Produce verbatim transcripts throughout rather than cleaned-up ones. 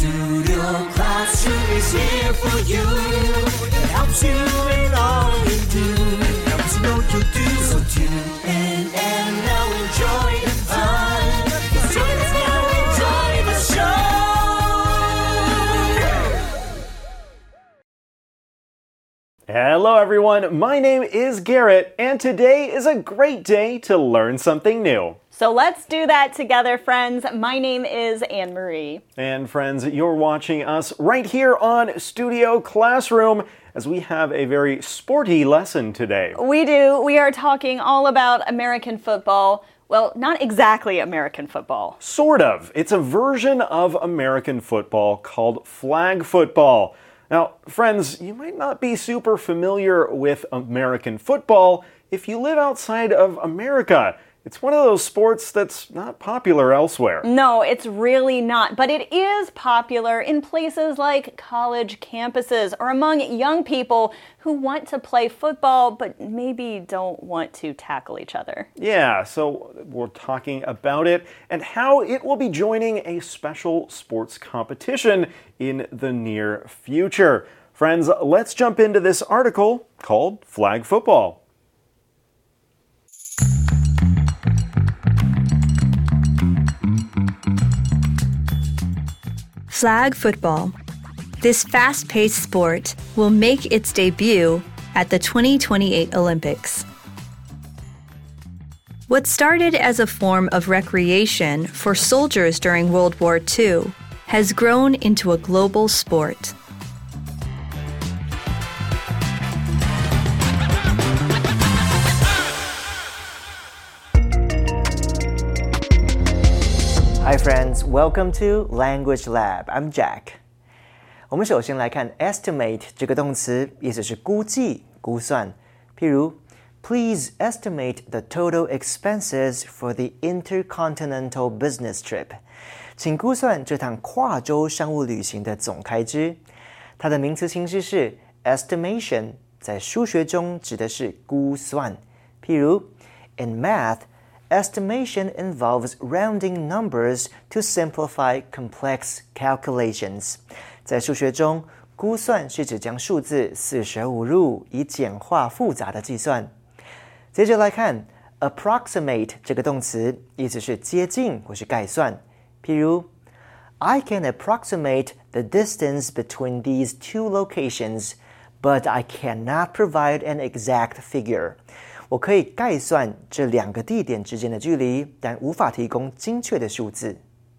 Studio Classroom is here for you. It helps you in all you do. It helps you know you do. So tune in and now enjoy the fun. Join us now, enjoy the show. Hello everyone, my name is Garrett, and today is a great day to learn something new. So let's do that together, friends. My name is Anne-Marie. And friends, you're watching us right here on Studio Classroom as we have a very sporty lesson today. We do. We are talking all about American football. Well, not exactly American football. Sort of. It's a version of American football called flag football. Now, friends, you might not be super familiar with American football if you live outside of America. It's one of those sports that's not popular elsewhere. No, it's really not. But it is popular in places like college campuses or among young people who want to play football but maybe don't want to tackle each other. Yeah, so we're talking about it and how it will be joining a special sports competition in the near future. Friends, let's jump into this article called Flag Football. Flag football. This fast-paced sport will make its debut at the twenty twenty-eight Olympics. What started as a form of recreation for soldiers during World War Two has grown into a global sport. Hi friends, welcome to Language Lab. I'm Jack. 我们首先来看 estimate 这个动词，意思是估计、估算。譬如 Please estimate the total expenses for the intercontinental business trip. 请估算这趟跨洲商务旅行的总开支。它的名词形式是 estimation， 在数学中指的是估算。譬如 In math,Estimation involves rounding numbers to simplify complex calculations. 在数学中，估算是指将数字四舍五入，以简化复杂的计算。接着来看 approximate 这个动词，意思是接近或是概算。譬如 I can approximate the distance between these two locations, but I cannot provide an exact figure.我可以概算这两个地点之间的距离，但无法提供精确的数字。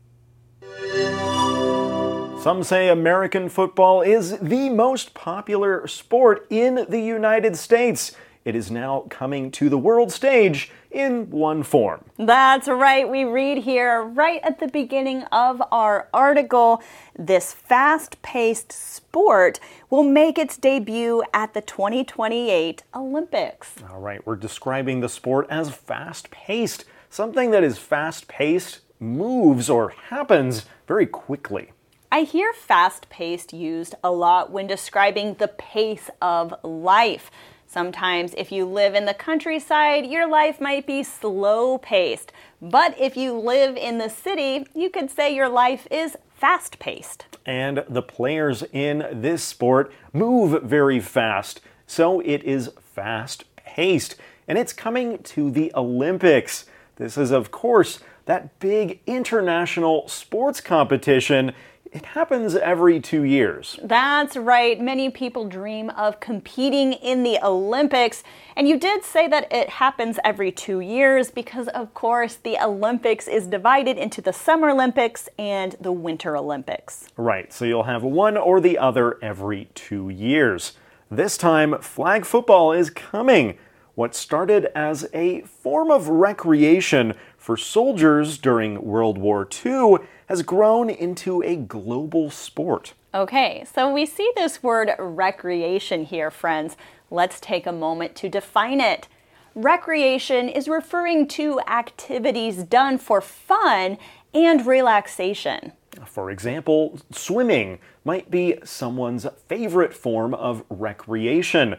Some say American football is the most popular sport in the United States. It is now coming to the world stage in one form. That's right. We read here right at the beginning of our article, this fast-paced sport will make its debut at the twenty twenty-eight Olympics. All right, we're describing the sport as fast-paced. Something that is fast-paced moves or happens very quickly. I hear fast-paced used a lot when describing the pace of life. Sometimes if you live in the countryside, your life might be slow-paced. But if you live in the city, you could say your life is fast-paced. And the players in this sport move very fast, so it is fast-paced. And it's coming to the Olympics. This is, of course, that big international sports competition. It happens every two years. That's right. Many people dream of competing in the Olympics. And you did say that it happens every two years because, of course, the Olympics is divided into the Summer Olympics and the Winter Olympics. Right, so you'll have one or the other every two years. This time, flag football is coming. What started as a form of recreation for soldiers during World War Two has grown into a global sport. Okay, so we see this word recreation here, friends. Let's take a moment to define it. Recreation is referring to activities done for fun and relaxation. For example, swimming might be someone's favorite form of recreation.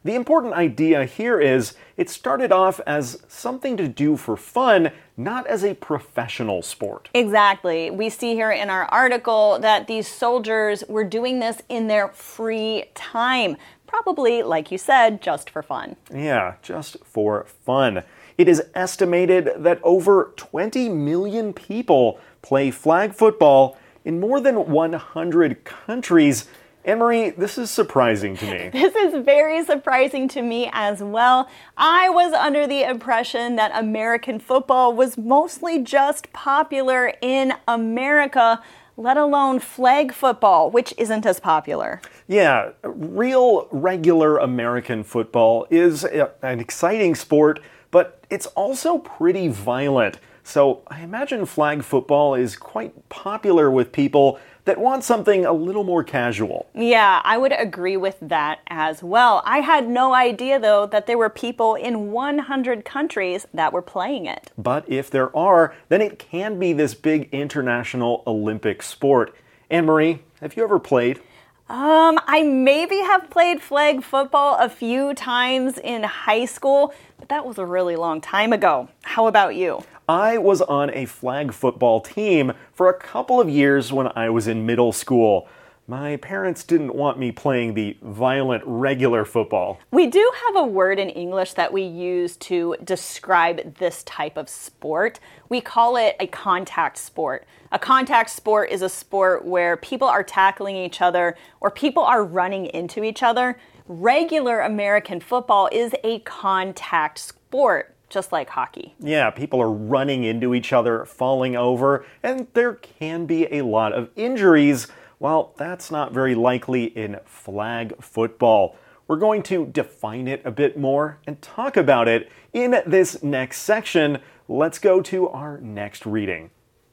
The important idea here is it started off as something to do for fun, not as a professional sport. Exactly. We see here in our article that these soldiers were doing this in their free time. Probably, like you said, just for fun. Yeah, just for fun. It is estimated that over twenty million people play flag football in more than one hundred countries. Anne-Marie, this is surprising to me. This is very surprising to me as well. I was under the impression that American football was mostly just popular in America, let alone flag football, which isn't as popular. Yeah, real, regular American football is a, an exciting sport, but it's also pretty violent. So I imagine flag football is quite popular with people that want something a little more casual. Yeah, I would agree with that as well. I had no idea, though, that there were people in one hundred countries that were playing it. But if there are, then it can be this big international Olympic sport. Anne-Marie, have you ever played? Um, I maybe have played flag football a few times in high school, but that was a really long time ago. How about you? I was on a flag football team for a couple of years when I was in middle school. My parents didn't want me playing the violent regular football. We do have a word in English that we use to describe this type of sport. We call it a contact sport. A contact sport is a sport where people are tackling each other or people are running into each other. Regular American football is a contact sport, just like hockey. Yeah, people are running into each other, falling over, and there can be a lot of injuries. Well, that's not very likely in flag football. We're going to define it a bit more and talk about it in this next section. Let's go to our next reading.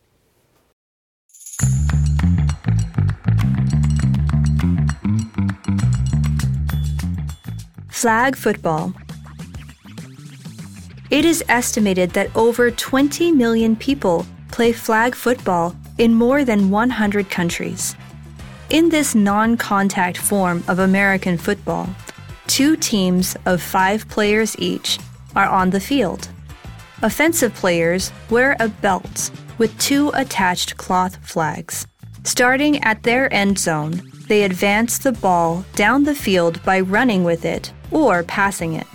Flag football. It is estimated that over twenty million people play flag football in more than one hundred countries. In this non-contact form of American football, two teams of five players each are on the field. Offensive players wear a belt with two attached cloth flags. Starting at their end zone, they advance the ball down the field by running with it or passing it.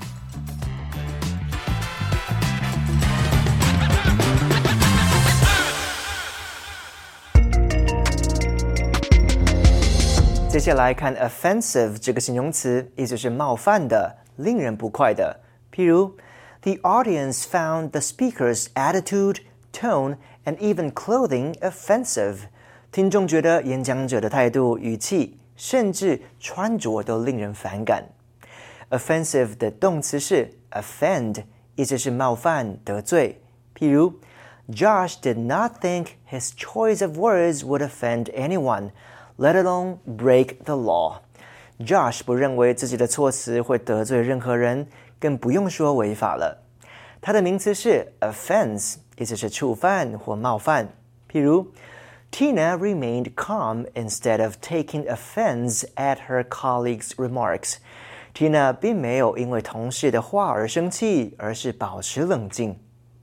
"接下来看 offensive 这个形容词，意思是冒犯的、令人不快的。譬如 The audience found the speaker's attitude, tone, and even clothing offensive. 听众觉得演讲者的态度、语气，甚至穿着都令人反感。Offensive 的动词是 offend， 意思是冒犯、得罪。譬如 Josh did not think his choice of words would offend anyone, let alone break the law. Josh 不认为自己的措辞会得罪任何人，更不用说违法了。它的名词是 offense， 意思是触犯或冒犯。譬如Tina remained calm instead of taking offense at her colleagues' remarks. Tina 并没有因为同事的话而生气，而是保持冷静。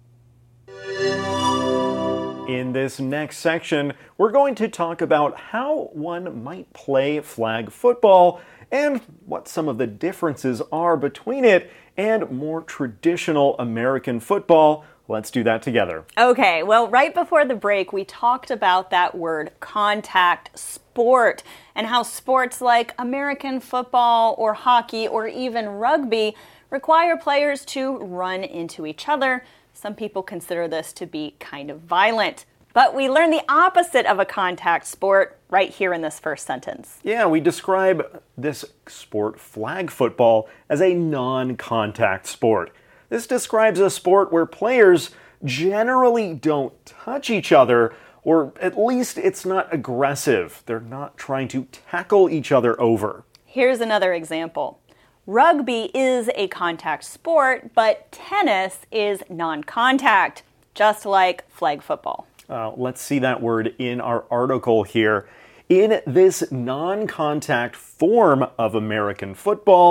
In this next section, we're going to talk about how one might play flag football and what some of the differences are between it and more traditional American football. Let's do that together. Okay, well, right before the break, we talked about that word contact sport and how sports like American football or hockey or even rugby require players to run into each other. Some people consider this to be kind of violent. But we learn the opposite of a contact sport right here in this first sentence. Yeah, we describe this sport, flag football, as a non-contact sport. This describes a sport where players generally don't touch each other, or at least it's not aggressive. They're not trying to tackle each other over. Here's another example. Rugby is a contact sport, but tennis is non-contact, just like flag football. Uh, let's see that word in our article here. In this non-contact form of American football,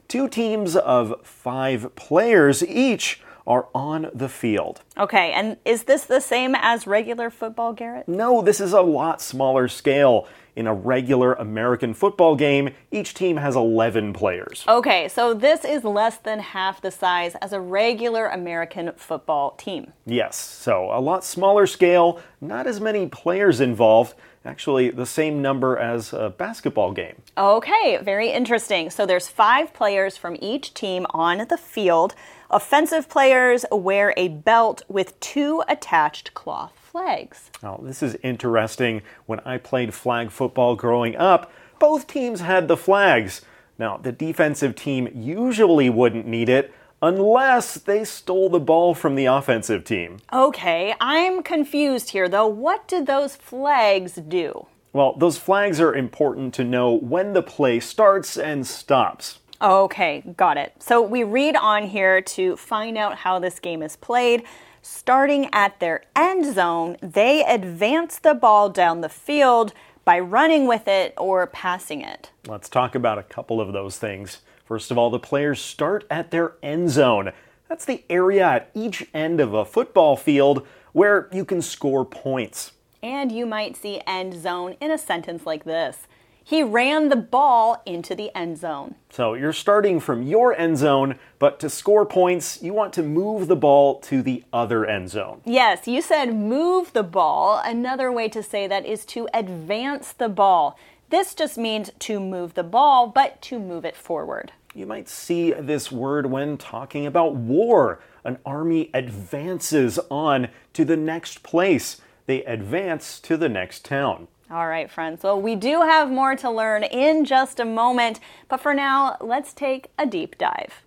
Two teams of five players each are on the field. Okay, and is this the same as regular football, Garrett? No, this is a lot smaller scale. In a regular American football game, each team has eleven players. Okay, so this is less than half the size as a regular American football team. Yes, so a lot smaller scale, not as many players involved. Actually, the same number as a basketball game. Okay, very interesting. So there's five players from each team on the field. Offensive players wear a belt with two attached cloth flags. Oh, this is interesting. When I played flag football growing up, both teams had the flags. Now, the defensive team usually wouldn't need it unless they stole the ball from the offensive team. Okay, I'm confused here though. What did those flags do? Well, those flags are important to know when the play starts and stops. Okay, got it. So we read on here to find out how this game is played. Starting at their end zone, they advance the ball down the field by running with it or passing it. Let's talk about a couple of those things. First of all, the players start at their end zone. That's the area at each end of a football field where you can score points. And you might see end zone in a sentence like this. He ran the ball into the end zone. So you're starting from your end zone, but to score points, you want to move the ball to the other end zone. Yes, you said move the ball. Another way to say that is to advance the ball. This just means to move the ball, but to move it forward. You might see this word when talking about war. An army advances on to the next place. They advance to the next town. All right, friends. Well, we do have more to learn in just a moment, but for now, let's take a deep dive.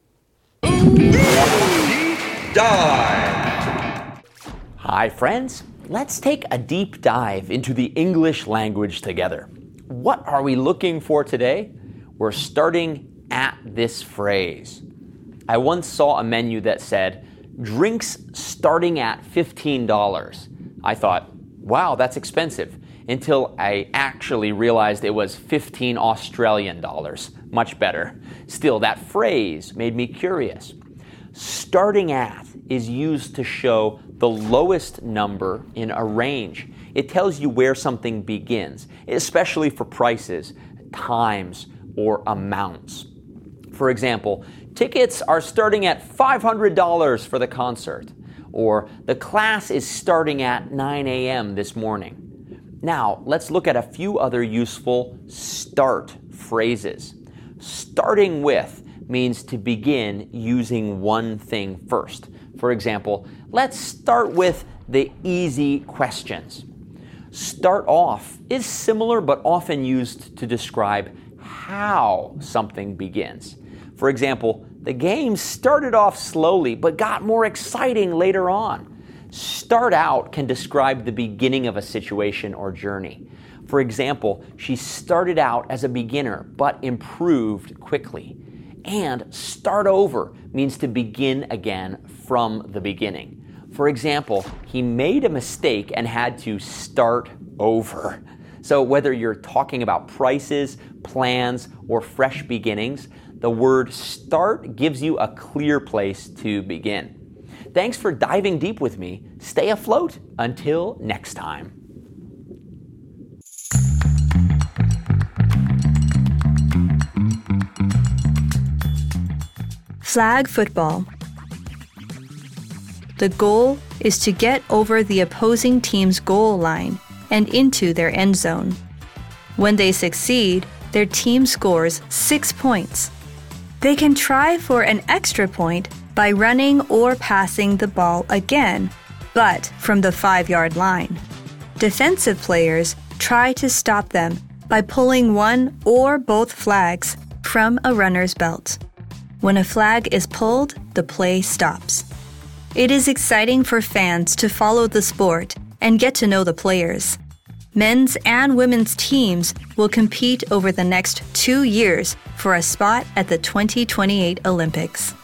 Deep dive. Hi, friends. Let's take a deep dive into the English language together. What are we looking for today? We're starting at this phrase. I once saw a menu that said, drinks starting at fifteen dollars. I thought, wow, that's expensive. Until I actually realized it was fifteen Australian dollars. Much better. Still, that phrase made me curious. Starting at is used to show the lowest number in a range. It tells you where something begins, especially for prices, times, or amounts. For example, tickets are starting at five hundred dollars for the concert, or the class is starting at nine a.m. this morning. Now, let's look at a few other useful start phrases. Starting with means to begin using one thing first. For example, let's start with the easy questions. Start off is similar but often used to describe how something begins. For example, the game started off slowly but got more exciting later on. Start out can describe the beginning of a situation or journey. For example, she started out as a beginner but improved quickly. And start over means to begin again from the beginning. For example, he made a mistake and had to start over. So whether you're talking about prices, plans, or fresh beginnings, the word start gives you a clear place to begin. Thanks for diving deep with me. Stay afloat until next time. Flag football. The goal is to get over the opposing team's goal line and into their end zone. When they succeed, their team scores six points. They can try for an extra point by running or passing the ball again, but from the five-yard line. Defensive players try to stop them by pulling one or both flags from a runner's belt. When a flag is pulled, the play stops. It is exciting for fans to follow the sport and get to know the players. Men's and women's teams will compete over the next two years for a spot at the twenty twenty-eight Olympics.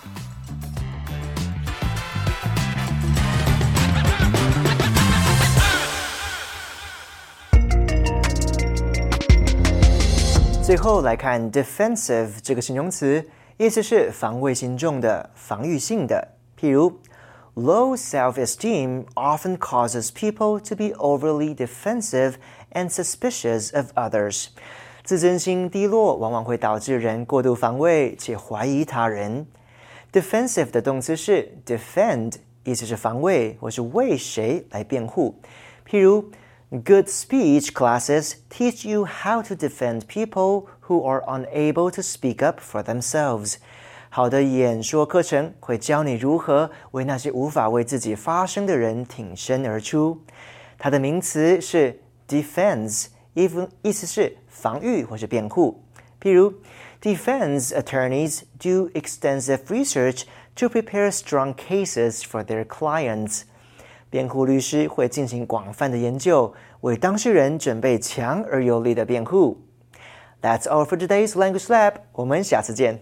最后来看 defensive 这个形容词， 意思是防卫心重的、防御性的。譬如 Low self-esteem often causes people to be overly defensive and suspicious of others. 自尊心低落往往会导致人过度防卫且怀疑他人。Defensive 的动词是 defend， 意思是防卫或是为谁来辩护。譬如 Good speech classes teach you how to defend people who are unable to speak up for themselves. 好的演说课程会教你如何为那些无法为自己发声的人挺身而出。它的名词是 defense， 意思是防御或是辩护。譬如 Defense attorneys do extensive research to prepare strong cases for their clients. 辩护律师会进行广泛的研究，为当事人准备强而有力的辩护。That's all for today's Language Lab. 我们下次见。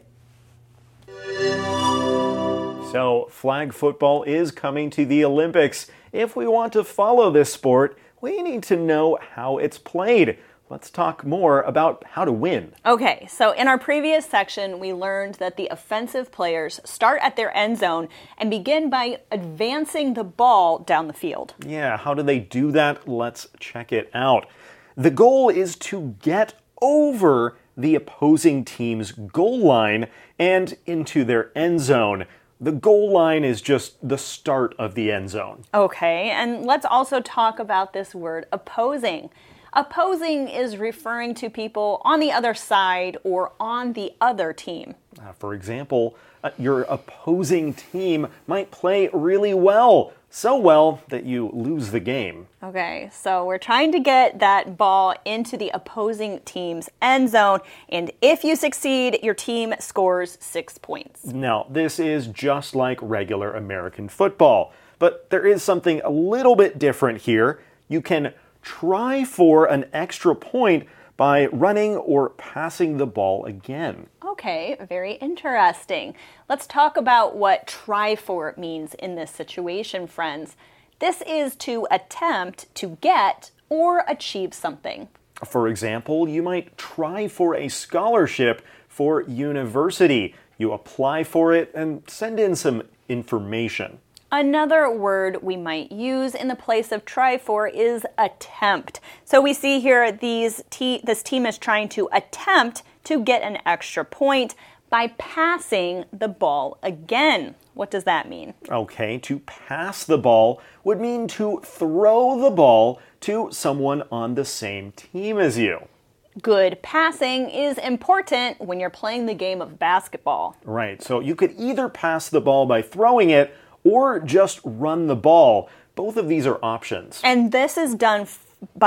So, flag football is coming to the Olympics. If we want to follow this sport, we need to know how it's played. Let's talk more about how to win. Okay, so in our previous section, we learned that the offensive players start at their end zone and begin by advancing the ball down the field. Yeah, how do they do that? Let's check it out. The goal is to get over the opposing team's goal line and into their end zone. The goal line is just the start of the end zone. Okay, and let's also talk about this word opposing. Opposing is referring to people on the other side or on the other team. Uh, for example, uh, your opposing team might play really well, so well that you lose the game. Okay, so we're trying to get that ball into the opposing team's end zone, and if you succeed, your team scores six points. Now, this is just like regular American football, but there is something a little bit different here. You can try for an extra point by running or passing the ball again. Okay, very interesting. Let's talk about what try for means in this situation, friends. This is to attempt to get or achieve something. For example, you might try for a scholarship for university. You apply for it and send in some information. Another word we might use in the place of try for is attempt. So we see here these te- this team is trying to attempt to get an extra point by passing the ball again. What does that mean? Okay, to pass the ball would mean to throw the ball to someone on the same team as you. Good passing is important when you're playing the game of basketball. Right, so you could either pass the ball by throwing it or just run the ball. Both of these are options. And this is done f-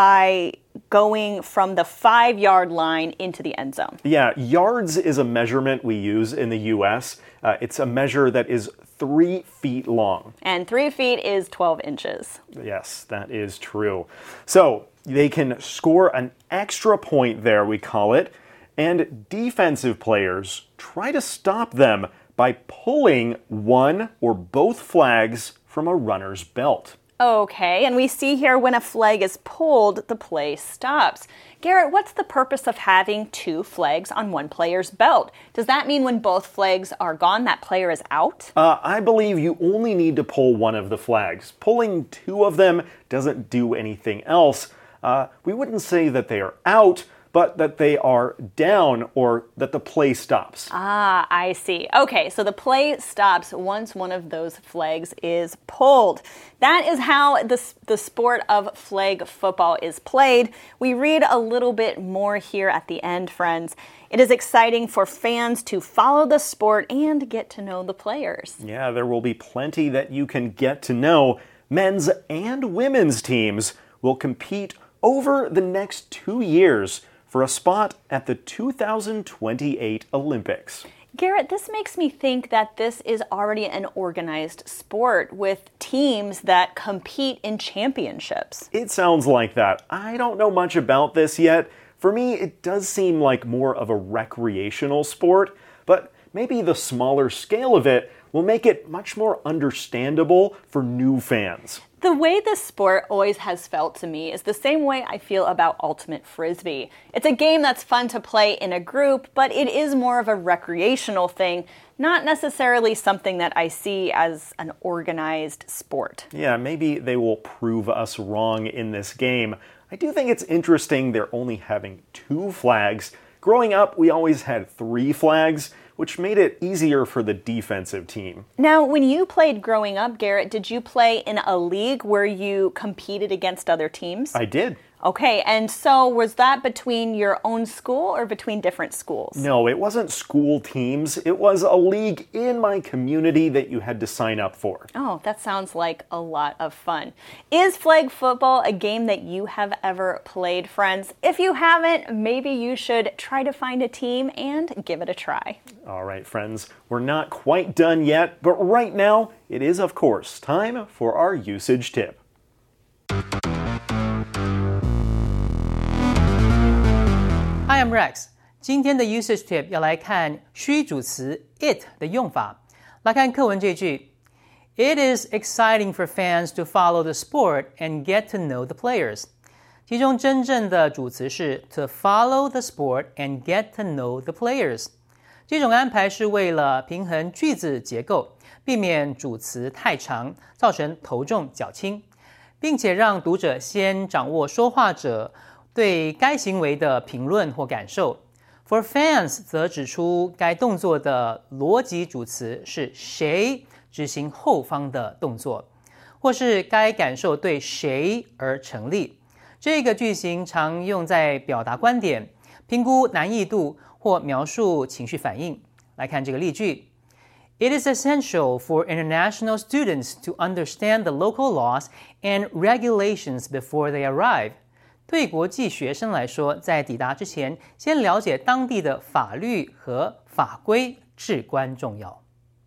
by going from the five-yard line into the end zone. Yeah, yards is a measurement we use in the U S. Uh, it's a measure that is three feet long. And three feet is twelve inches. Yes, that is true. So they can score an extra point there, we call it, and defensive players try to stop them by pulling one or both flags from a runner's belt. Okay, and we see here when a flag is pulled, the play stops. Garrett, what's the purpose of having two flags on one player's belt? Does that mean when both flags are gone, that player is out? Uh, I believe you only need to pull one of the flags. Pulling two of them doesn't do anything else. Uh, we wouldn't say that they are out, but that they are down or that the play stops. Ah, I see. Okay, so the play stops once one of those flags is pulled. That is how the, the sport of flag football is played. We read a little bit more here at the end, friends. It is exciting for fans to follow the sport and get to know the players. Yeah, there will be plenty that you can get to know. Men's and women's teams will compete over the next two years for a spot at the two thousand twenty-eight Olympics. Garrett, this makes me think that this is already an organized sport with teams that compete in championships. It sounds like that. I don't know much about this yet. For me, it does seem like more of a recreational sport, but maybe the smaller scale of it will make it much more understandable for new fans. The way this sport always has felt to me is the same way I feel about Ultimate Frisbee. It's a game that's fun to play in a group, but it is more of a recreational thing, not necessarily something that I see as an organized sport. Yeah, maybe they will prove us wrong in this game. I do think it's interesting they're only having two flags. Growing up, we always had three flags, which made it easier for the defensive team. Now, when you played growing up, Garrett, did you play in a league where you competed against other teams? I did. Okay, and so was that between your own school or between different schools? No, it wasn't school teams. It was a league in my community that you had to sign up for. Oh, that sounds like a lot of fun. Is flag football a game that you have ever played, friends? If you haven't, maybe you should try to find a team and give it a try. All right, friends, we're not quite done yet, but right now it is, of course, time for our usage tip. Hi, I'm Rex. 今天的 usage tip 要来看虚主词 it 的用法。来看课文这句 It is exciting for fans to follow the sport and get to know the players. 其中真正的主词是 to follow the sport and get to know the players. 这种安排是为了平衡句子结构，避免主词太长，造成头重脚轻，并且让读者先掌握说话者对该行为的评论或感受。For fans 则指出该动作的逻辑主词是谁执行后方的动作，或是该感受对谁而成立。这个句型常用在表达观点、评估难易度或描述情绪反应。来看这个例句 It is essential for international students to understand the local laws and regulations before they arrive. 对国际学生来说，在抵达之前，先了解当地的法律和法规至关重要。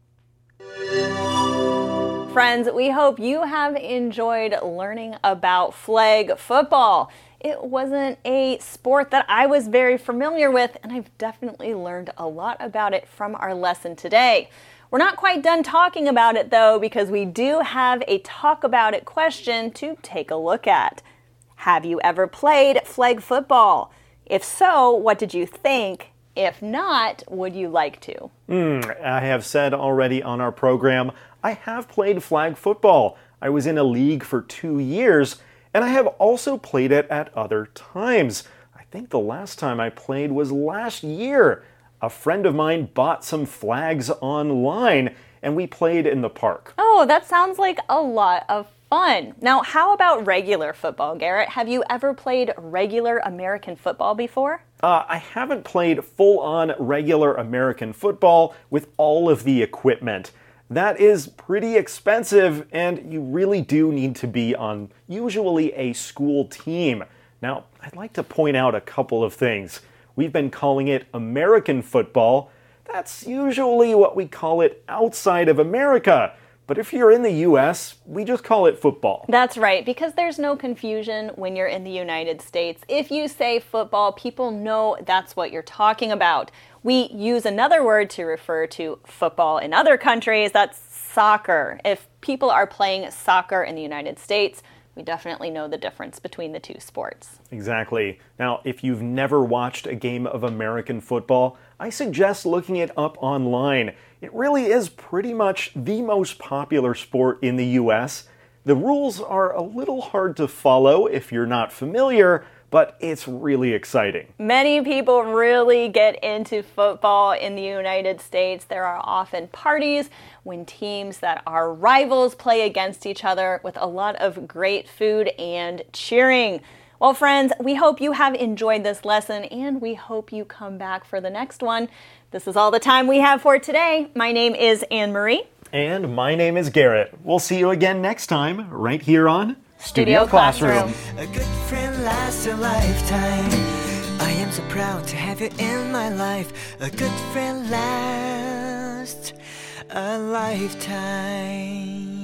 Friends, we hope you have enjoyed learning about flag football. It wasn't a sport that I was very familiar with, and I've definitely learned a lot about it from our lesson today. We're not quite done talking about it, though, because we do have a talk about it question to take a look at. Have you ever played flag football? If so, what did you think? If not, would you like to? Mm, I have said already on our program, I have played flag football. I was in a league for two years, and I have also played it at other times. I think the last time I played was last year. A friend of mine bought some flags online, and we played in the park. Oh, that sounds like a lot of fun. Now, how about regular football, Garrett? Have you ever played regular American football before? Uh, I haven't played full-on regular American football with all of the equipment. That is pretty expensive, and you really do need to be on usually a school team. Now, I'd like to point out a couple of things. We've been calling it American football. That's usually what we call it outside of America. But if you're in the U S, we just call it football. That's right, because there's no confusion when you're in the United States. If you say football, people know that's what you're talking about. We use another word to refer to football in other countries. That's soccer. If people are playing soccer in the United States, we definitely know the difference between the two sports. Exactly. Now, if you've never watched a game of American football, I suggest looking it up online. It really is pretty much the most popular sport in the U S. The rules are a little hard to follow if you're not familiar, but it's really exciting. Many people really get into football in the United States. There are often parties when teams that are rivals play against each other with a lot of great food and cheering. Well, friends, we hope you have enjoyed this lesson, and we hope you come back for the next one. This is all the time we have for today. My name is Anne-Marie. And my name is Garrett. We'll see you again next time, right here on Studio Classroom. A good friend lasts a lifetime. I am so proud to have you in my life. A good friend lasts a lifetime.